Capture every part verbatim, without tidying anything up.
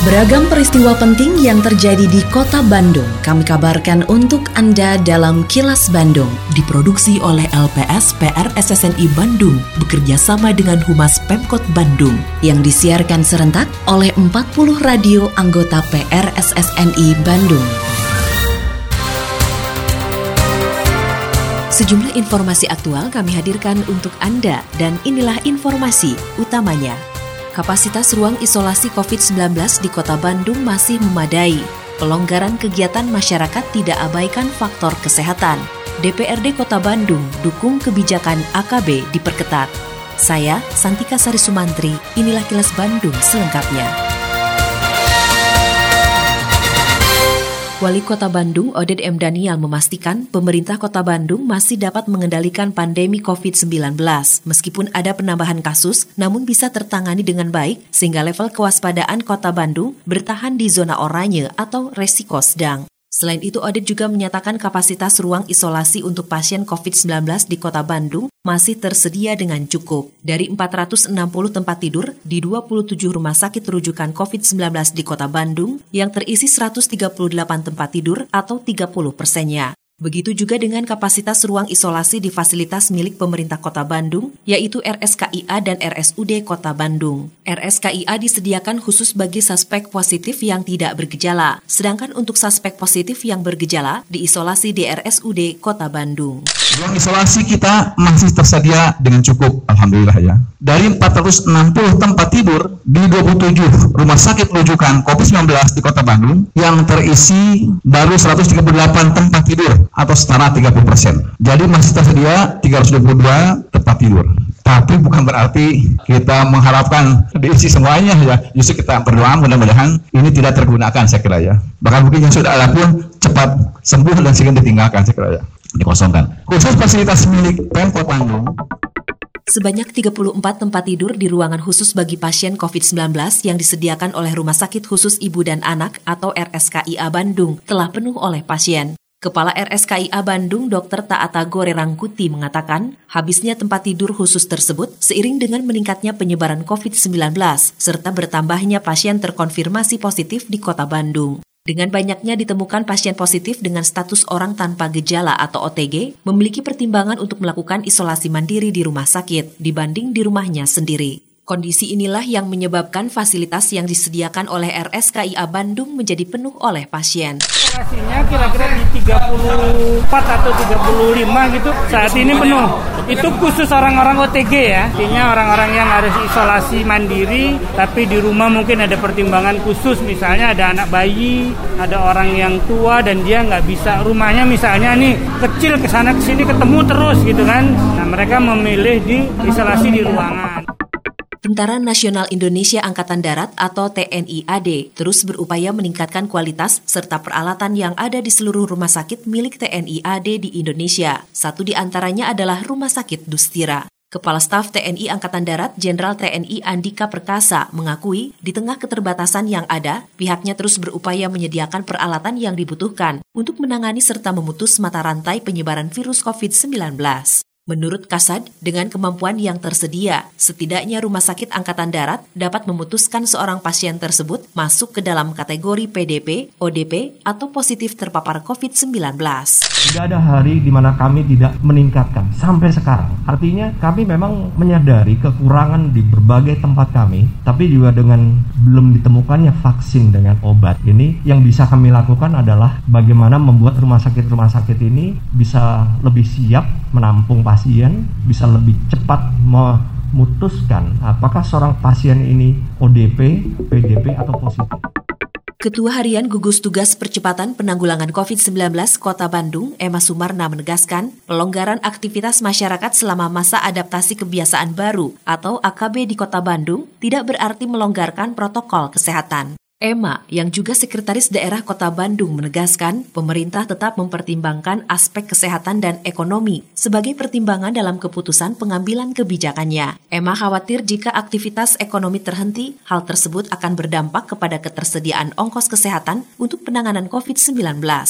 Beragam peristiwa penting yang terjadi di Kota Bandung kami kabarkan untuk Anda dalam Kilas Bandung. Diproduksi oleh L P S P R S S N I Bandung bekerja sama dengan Humas Pemkot Bandung yang disiarkan serentak oleh empat puluh radio anggota P R S S N I Bandung. Sejumlah informasi aktual kami hadirkan untuk Anda dan inilah informasi utamanya. Kapasitas ruang isolasi covid sembilan belas di Kota Bandung masih memadai. Pelonggaran kegiatan masyarakat tidak abaikan faktor kesehatan. D P R D Kota Bandung dukung kebijakan A K B diperketat. Saya, Santika Sari Sumantri, inilah Kilas Bandung selengkapnya. Wali Kota Bandung, Oded M. Daniel, memastikan pemerintah Kota Bandung masih dapat mengendalikan pandemi covid sembilan belas. Meskipun ada penambahan kasus, namun bisa tertangani dengan baik sehingga level kewaspadaan Kota Bandung bertahan di zona oranye atau resiko sedang. Selain itu, Oded juga menyatakan kapasitas ruang isolasi untuk pasien covid sembilan belas di Kota Bandung masih tersedia dengan cukup. Dari empat ratus enam puluh tempat tidur di dua puluh tujuh rumah sakit rujukan covid sembilan belas di Kota Bandung yang terisi seratus tiga puluh delapan tempat tidur atau tiga puluh persennya. Begitu juga dengan kapasitas ruang isolasi di fasilitas milik pemerintah Kota Bandung, yaitu R S K I A dan R S U D Kota Bandung. R S K I A disediakan khusus bagi suspek positif yang tidak bergejala, sedangkan untuk suspek positif yang bergejala diisolasi di R S U D Kota Bandung. Ruang isolasi kita masih tersedia dengan cukup, alhamdulillah ya. Dari empat ratus enam puluh tempat tidur di dua puluh tujuh rumah sakit rujukan covid sembilan belas di Kota Bandung, yang terisi baru seratus tiga puluh delapan tempat tidur atau setara tiga puluh persen. Jadi masih tersedia tiga ratus dua puluh dua tempat tidur. Tapi bukan berarti kita mengharapkan diisi semuanya ya. Justru kita berdoa mudah-mudahan ini tidak tergunakan, saya kira ya. Bahkan mungkin yang sudah ada pun cepat sembuh dan segera ditinggalkan, saya kira ya. Dikosongkan. Khusus fasilitas milik Pemkot Bandung. Sebanyak tiga puluh empat tempat tidur di ruangan khusus bagi pasien covid sembilan belas yang disediakan oleh Rumah Sakit Khusus Ibu dan Anak atau R S K I A Bandung telah penuh oleh pasien. Kepala R S K I A Bandung, Dokter Taata Gore Rangkuti mengatakan, habisnya tempat tidur khusus tersebut seiring dengan meningkatnya penyebaran covid sembilan belas serta bertambahnya pasien terkonfirmasi positif di Kota Bandung. Dengan banyaknya ditemukan pasien positif dengan status orang tanpa gejala atau O T G, memiliki pertimbangan untuk melakukan isolasi mandiri di rumah sakit dibanding di rumahnya sendiri. Kondisi inilah yang menyebabkan fasilitas yang disediakan oleh R S K I A Bandung menjadi penuh oleh pasien. Isolasinya kira-kira di tiga puluh empat atau tiga puluh lima gitu, saat ini penuh. Itu khusus orang-orang O T G ya, artinya orang-orang yang harus isolasi mandiri, tapi di rumah mungkin ada pertimbangan khusus, misalnya ada anak bayi, ada orang yang tua dan dia nggak bisa, rumahnya misalnya nih kecil kesana kesini ketemu terus gitu kan. Nah mereka memilih di isolasi di ruangan. Tentara Nasional Indonesia Angkatan Darat atau T N I A D terus berupaya meningkatkan kualitas serta peralatan yang ada di seluruh rumah sakit milik T N I A D di Indonesia. Satu di antaranya adalah Rumah Sakit Dustira. Kepala Staf T N I Angkatan Darat Jenderal T N I Andika Perkasa mengakui di tengah keterbatasan yang ada, pihaknya terus berupaya menyediakan peralatan yang dibutuhkan untuk menangani serta memutus mata rantai penyebaran virus covid sembilan belas. Menurut Kasad, dengan kemampuan yang tersedia, setidaknya Rumah Sakit Angkatan Darat dapat memutuskan seorang pasien tersebut masuk ke dalam kategori P D P, O D P, atau positif terpapar covid sembilan belas. Tidak ada hari di mana kami tidak meningkatkan sampai sekarang. Artinya kami memang menyadari kekurangan di berbagai tempat kami, tapi juga dengan belum ditemukannya vaksin dengan obat ini, yang bisa kami lakukan adalah bagaimana membuat rumah sakit-rumah sakit ini bisa lebih siap menampung pasien, bisa lebih cepat memutuskan apakah seorang pasien ini O D P, P D P, atau positif. Ketua Harian Gugus Tugas Percepatan Penanggulangan covid sembilan belas Kota Bandung, Emma Sumarna menegaskan, pelonggaran aktivitas masyarakat selama masa adaptasi kebiasaan baru atau A K B di Kota Bandung tidak berarti melonggarkan protokol kesehatan. Emma, yang juga Sekretaris Daerah Kota Bandung, menegaskan pemerintah tetap mempertimbangkan aspek kesehatan dan ekonomi sebagai pertimbangan dalam keputusan pengambilan kebijakannya. Emma khawatir jika aktivitas ekonomi terhenti, hal tersebut akan berdampak kepada ketersediaan ongkos kesehatan untuk penanganan covid sembilan belas.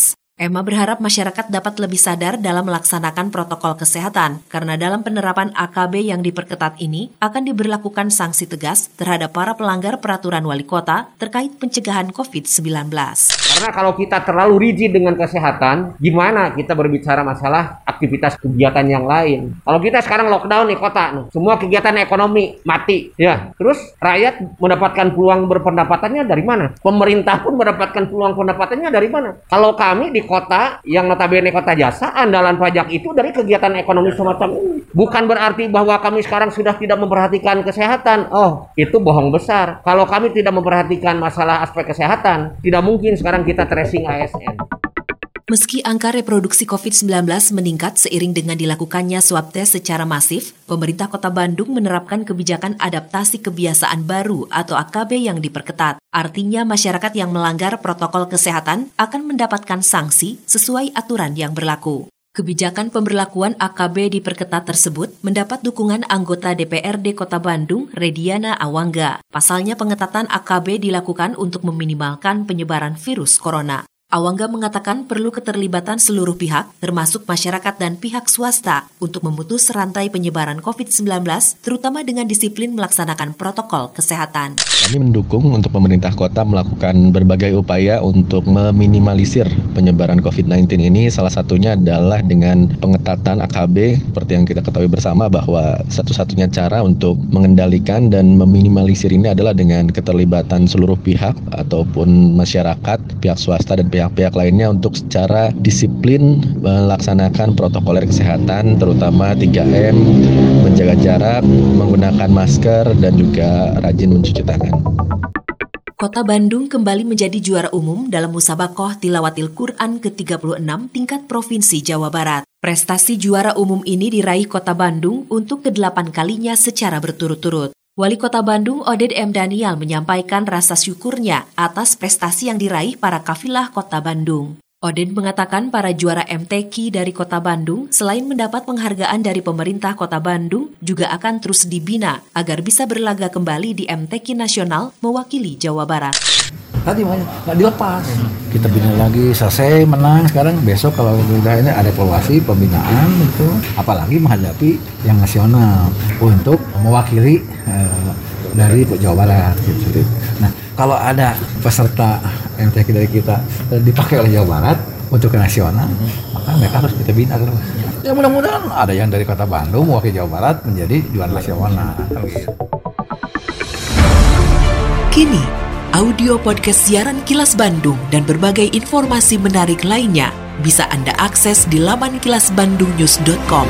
Emma berharap masyarakat dapat lebih sadar dalam melaksanakan protokol kesehatan karena dalam penerapan A K B yang diperketat ini akan diberlakukan sanksi tegas terhadap para pelanggar peraturan wali kota terkait pencegahan covid sembilan belas. Karena kalau kita terlalu rigid dengan kesehatan, gimana kita berbicara masalah aktivitas kegiatan yang lain? Kalau kita sekarang lockdown nih kota, nih, semua kegiatan ekonomi mati, ya. Terus rakyat mendapatkan peluang berpendapatannya dari mana? Pemerintah pun mendapatkan peluang pendapatannya dari mana? Kalau kami di kota yang notabene kota jasa, andalan pajak itu dari kegiatan ekonomi semacam ini. Bukan berarti bahwa kami sekarang sudah tidak memperhatikan kesehatan. Oh, itu bohong besar. Kalau kami tidak memperhatikan masalah aspek kesehatan, tidak mungkin sekarang kita tracing A S N. Meski angka reproduksi covid sembilan belas meningkat seiring dengan dilakukannya swab test secara masif, pemerintah Kota Bandung menerapkan kebijakan adaptasi kebiasaan baru atau A K B yang diperketat. Artinya masyarakat yang melanggar protokol kesehatan akan mendapatkan sanksi sesuai aturan yang berlaku. Kebijakan pemberlakuan A K B diperketat tersebut mendapat dukungan anggota D P R D Kota Bandung, Rediana Awangga. Pasalnya pengetatan A K B dilakukan untuk meminimalkan penyebaran virus corona. Awangga mengatakan perlu keterlibatan seluruh pihak, termasuk masyarakat dan pihak swasta, untuk memutus rantai penyebaran covid sembilan belas, terutama dengan disiplin melaksanakan protokol kesehatan. Kami mendukung untuk pemerintah kota melakukan berbagai upaya untuk meminimalisir penyebaran covid sembilan belas ini. Salah satunya adalah dengan pengetatan A K B, seperti yang kita ketahui bersama bahwa satu-satunya cara untuk mengendalikan dan meminimalisir ini adalah dengan keterlibatan seluruh pihak ataupun masyarakat, pihak swasta dan pihak pihak lainnya untuk secara disiplin melaksanakan protokoler kesehatan terutama tiga M, menjaga jarak, menggunakan masker, dan juga rajin mencuci tangan. Kota Bandung kembali menjadi juara umum dalam Musabaqah Tilawatil Quran ke tiga puluh enam tingkat Provinsi Jawa Barat. Prestasi juara umum ini diraih Kota Bandung untuk kedelapan kalinya secara berturut-turut. Wali Kota Bandung Oded M. Daniel menyampaikan rasa syukurnya atas prestasi yang diraih para kafilah Kota Bandung. Oded mengatakan para juara M T Q dari Kota Bandung selain mendapat penghargaan dari pemerintah Kota Bandung juga akan terus dibina agar bisa berlaga kembali di M T Q nasional mewakili Jawa Barat. Tadi makanya nggak dilepas. Kita bina lagi, selesai menang. Sekarang besok kalau udah ini ada evaluasi pembinaan itu, apalagi menghadapi yang nasional untuk mewakili eh, dari Jawa Barat gitu. Nah, kalau ada peserta M T Q dari kita eh, dipakai oleh Jawa Barat untuk ke nasional, maka mereka harus kita bina terus. Ya mudah-mudahan ada yang dari Kota Bandung mewakili Jawa Barat menjadi juara nasional. Kini audio podcast siaran Kilas Bandung dan berbagai informasi menarik lainnya bisa Anda akses di laman kilas bandung news dot com.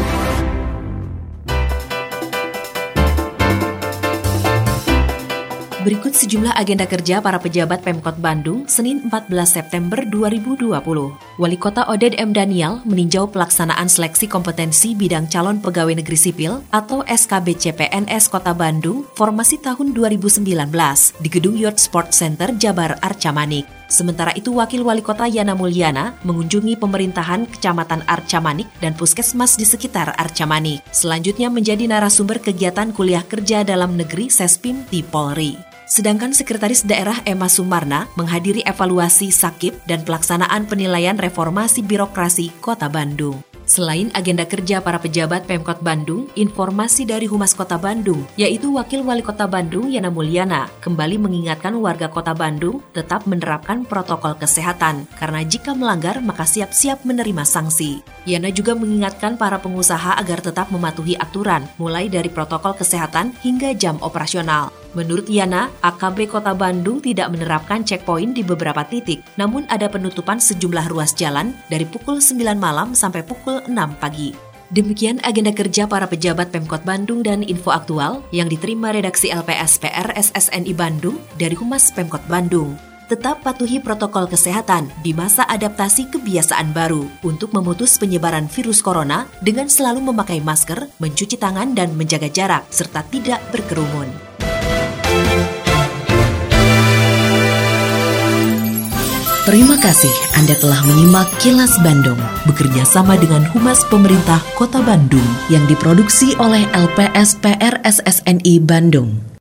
Berikut sejumlah agenda kerja para pejabat Pemkot Bandung Senin empat belas September dua ribu dua puluh. Wali Kota Oded M. Daniel meninjau pelaksanaan seleksi kompetensi bidang calon pegawai negeri sipil atau S K B C P N S Kota Bandung formasi tahun dua ribu sembilan belas di Gedung Youth Sport Center Jabar Arca Manik. Sementara itu Wakil Wali Kota Yana Mulyana mengunjungi pemerintahan Kecamatan Arca Manik dan puskesmas di sekitar Arca Manik. Selanjutnya menjadi narasumber kegiatan kuliah kerja dalam negeri Sespim di Polri. Sedangkan Sekretaris Daerah Emma Sumarna menghadiri evaluasi Sakip dan pelaksanaan penilaian reformasi birokrasi Kota Bandung. Selain agenda kerja para pejabat Pemkot Bandung, informasi dari Humas Kota Bandung, yaitu Wakil Wali Kota Bandung Yana Mulyana, kembali mengingatkan warga Kota Bandung tetap menerapkan protokol kesehatan, karena jika melanggar maka siap-siap menerima sanksi. Yana juga mengingatkan para pengusaha agar tetap mematuhi aturan, mulai dari protokol kesehatan hingga jam operasional. Menurut Yana, A K B Kota Bandung tidak menerapkan checkpoint di beberapa titik, namun ada penutupan sejumlah ruas jalan dari pukul sembilan malam sampai pukul enam pagi. Demikian agenda kerja para pejabat Pemkot Bandung dan info aktual yang diterima redaksi L P S P R S S N I Bandung dari Humas Pemkot Bandung. Tetap patuhi protokol kesehatan di masa adaptasi kebiasaan baru untuk memutus penyebaran virus corona dengan selalu memakai masker, mencuci tangan dan menjaga jarak, serta tidak berkerumun. Terima kasih Anda telah menyimak Kilas Bandung bekerja sama dengan Humas Pemerintah Kota Bandung yang diproduksi oleh L P S P R S S N I Bandung.